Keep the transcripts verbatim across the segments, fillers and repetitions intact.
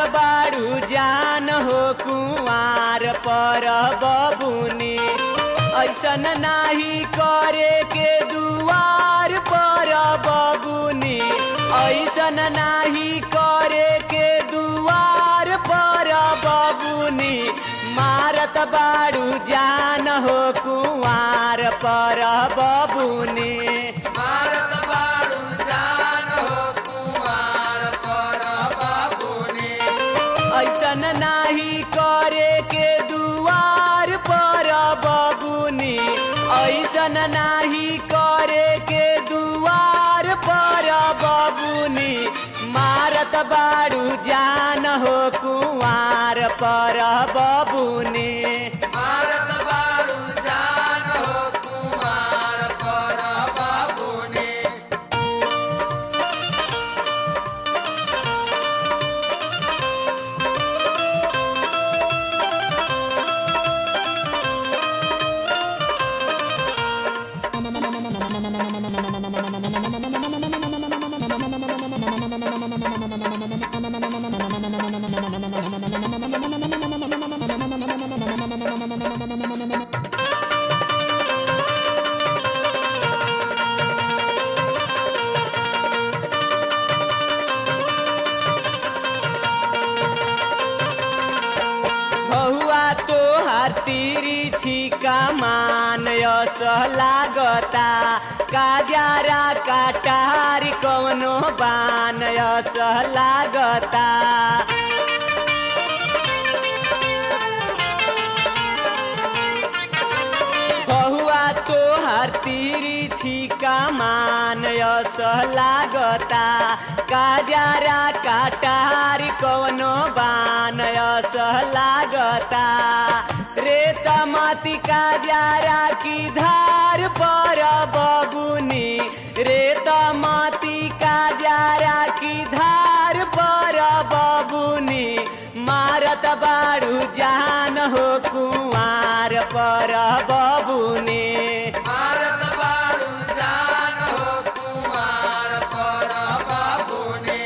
बारू जान हो कुंवार पर बबुनी ऐसन नाही करे के दुआर पर बबुनी ऐसन नाही करे के दुआर पर बबुनी मारत बारू जान हो कुंवार पर बबुनी मारत बारू जान हो कुंवार पर बबुनी ऐसन नाही करे के दुआर पर बबुनी ऐसन नाही करे के दुआर पर बबुनी मारत बारू जान हो कुंवार पर बबुनी मारत बारू जान हो कुंवार पर बबुनी छिका मान यस लागता काजारा काटारी कौनो बान यस लागता बहुआ तो हर तीरी छिका मान यस लागता काजारा काटारी कौनो बान यस लागता रेत माती काजारा की धार पर बबुनी रेत माती काजारा की धार पर बबुनी मारत बारू जान हो कुंवार पर बबुनी मारत बारू जान हो कुंवार पर बबुनी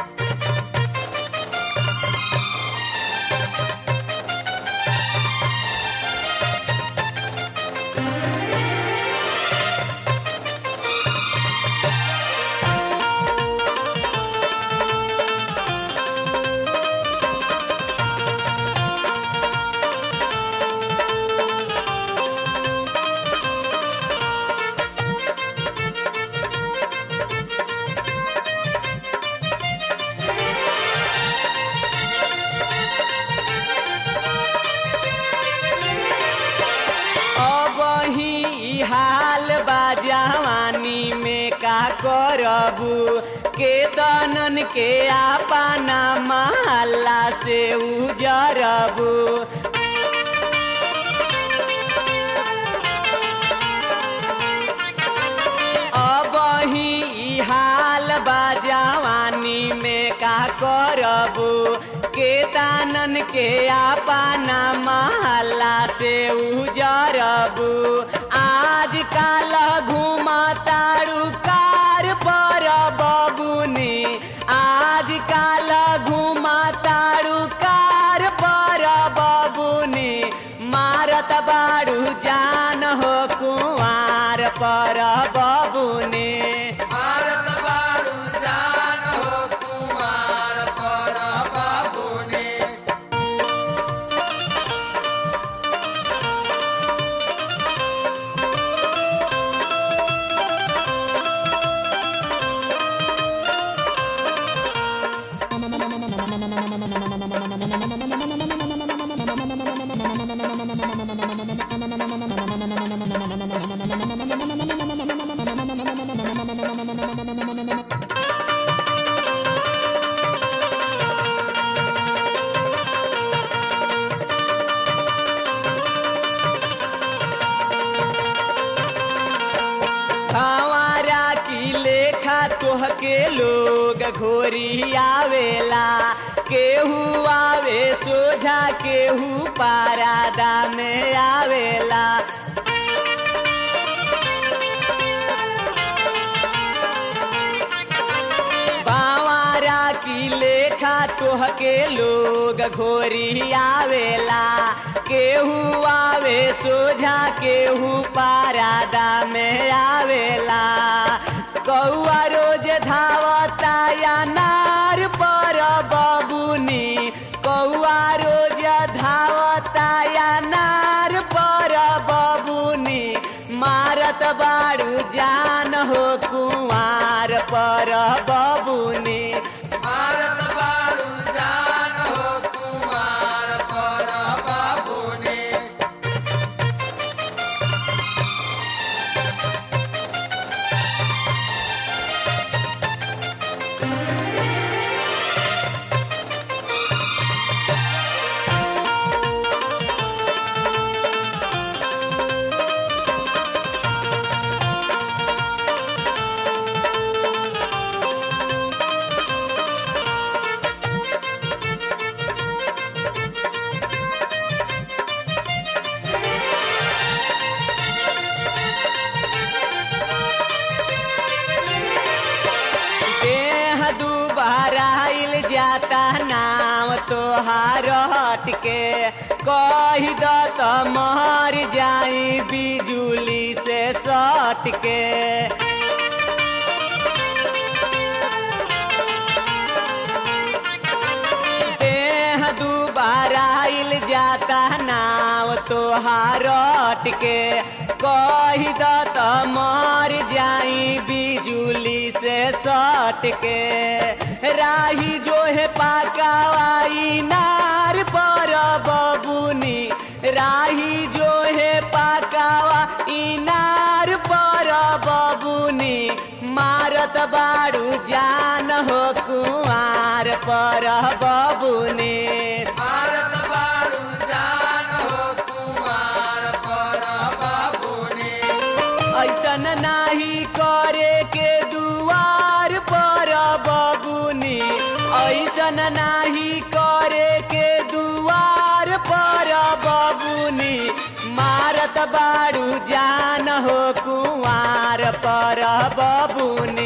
हाल बाजवानी में का करबू के तनन के आपना महल्ला से उजरबू अब ही हाल बाजवानी में का करबू के तानन के आपना महल्ला से उजरबू आज काल घुमा तारू कार पर बबुनी आज काल घुमा तारू कार पर बबुनी मारत बारू जान हो कुंवार पर बबुनी मारत बारू जान हो कुंवार पर बबुनी तोहके लोग घोरी आवेला केहू आवे सोझा केहू पारादा में आवेला बावारा की लेखा तोहके के लोग घोरी आवेला केहू आवे सोझा केहू पारादा में आवेला कौआ रोज धावता अनार पर बबुनी कौआ रोज धावता अनार पर बबुनी मारत बारू जान हो कुंवार पर बबुनी मारत बारू जान हो कुमार पर बाबूनी जाता नाम तोहार हट के कही द त मर जाई बिजुली से सट के देह दुबारा आइल जाता नाव तोहार हट के कही द त मर जाई बिजुली से सट के राही जो है पाकावाई नार पर बबुनी राही जो है पाकावा इनार पर बबुनी मारत बारू जान हो कुंवार पर बबुनी मारत बारू जान हो कुमार पर बाबूनी ऐसन नाही करे के दुआर पर बबुनी ऐसन नाही करे के दुआर पर बबुनी मारत बारू जान हो कुंवार पर बबुनी